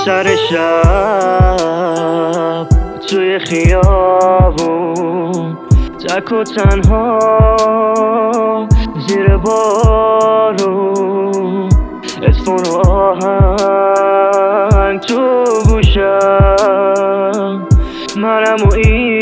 سر شب توی خیابون تک و تنها زیر بارون اتفون و آهنگ تو گوشم منم و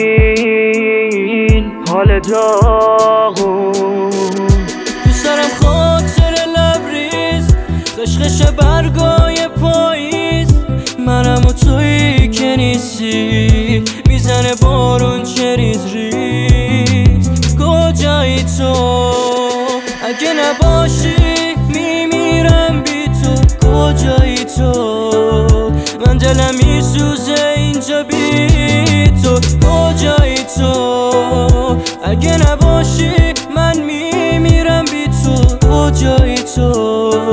این حال داغون دوست دارم خاطر لبریز خشخش برگای پاییز منم و تویی که نیستی میزنه بارون چه ریز ریز کجایی تو اگه نباشی میمیرم بی تو کجایی تو من دلم میسوزه اینجا بی تو کجایی تو اگه نباشی من میمیرم بی تو کجایی تو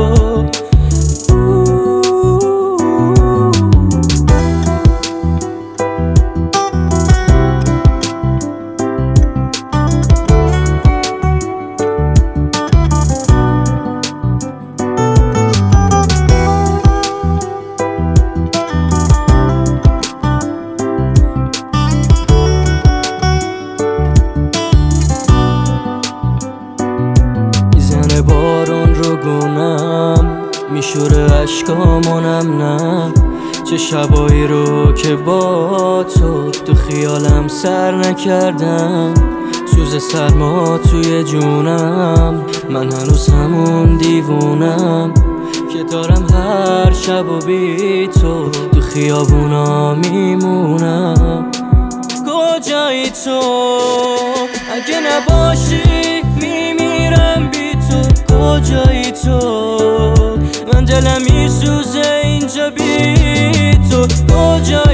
بارون رو گونم میشوره عشقامونم نه چه شبایی رو که با تو خیالم سر نکردم سوز سرما توی جونم من هنوز همون دیوونم که دارم هر شب و بی تو خیابونا میمونم کجایی تو اگه نباشی میمیرم بی تو کجایی تو من دلم میسوزه اینجا بی تو کجایی